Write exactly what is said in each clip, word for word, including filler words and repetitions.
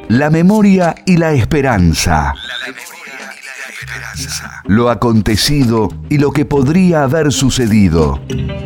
La memoria y la esperanza. Lo acontecido y lo que podría haber sucedido.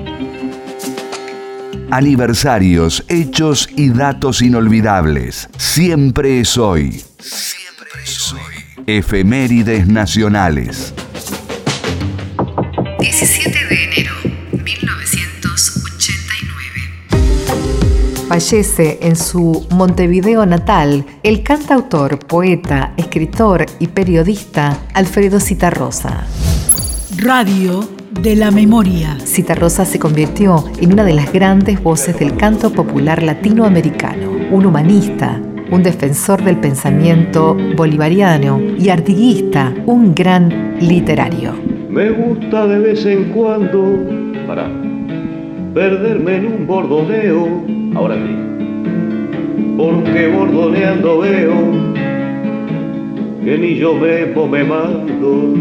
Aniversarios, hechos y datos inolvidables. Siempre es hoy. Siempre es hoy. Efemérides nacionales. diecisiete de enero de mil novecientos ochenta y nueve. Fallece en su Montevideo natal el cantautor, poeta, escritor y periodista Alfredo Zitarrosa. Radio de la memoria. Zitarrosa se convirtió en una de las grandes voces del canto popular latinoamericano, un humanista, un defensor del pensamiento bolivariano y artiguista, un gran literario. Me gusta de vez en cuando, para perderme en un bordoneo, ahora sí, porque bordoneando veo que ni yo mismo me mando.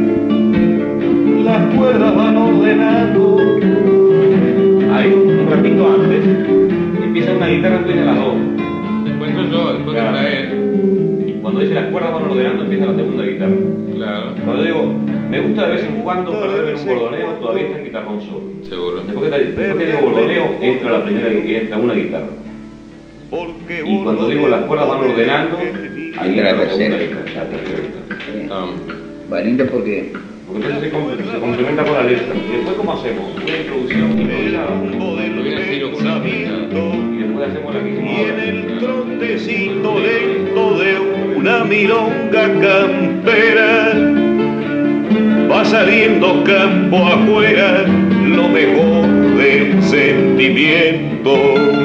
Las cuerdas van ordenando. Hay un ratito antes, empieza una guitarra, tú tienes las dos. Después entro yo, después Claro. entra él. Cuando dice las cuerdas van ordenando, empieza la segunda guitarra. Claro, Cuando digo, me gusta de vez en cuando perderme en un bordoneo, todavía está en guitarrón solo. seguro. Después que, después que digo bordoneo, entra la primera y entra una guitarra. Y cuando digo las cuerdas van ordenando, ahí entra la tercera guitarra. La tercera guitarra. Um, Va lindo porque Porque entonces se, com- se complementa con la letra. Y después, ¿cómo hacemos? Una introducción improvisada. lo viene Ciro con una Y después hacemos la que hicimos Y en ahora. el trontecito lento de una milonga campera va saliendo campo afuera lo mejor del sentimiento.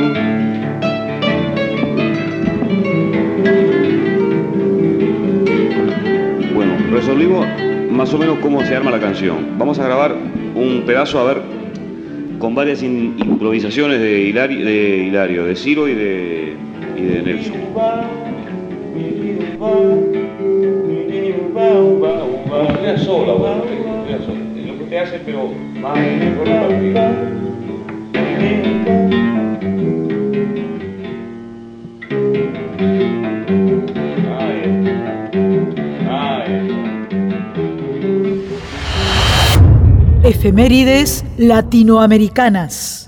Bueno, resolvimos más o menos cómo se arma la canción. Vamos a grabar un pedazo, a ver, con varias in- improvisaciones de Hilario, de, Hilario, de Ciro y de, y de Nelson. Una sola, bueno, una sola. Es lo que usted hace, pero más por la partida. Ahí está. Ahí está. Efemérides latinoamericanas.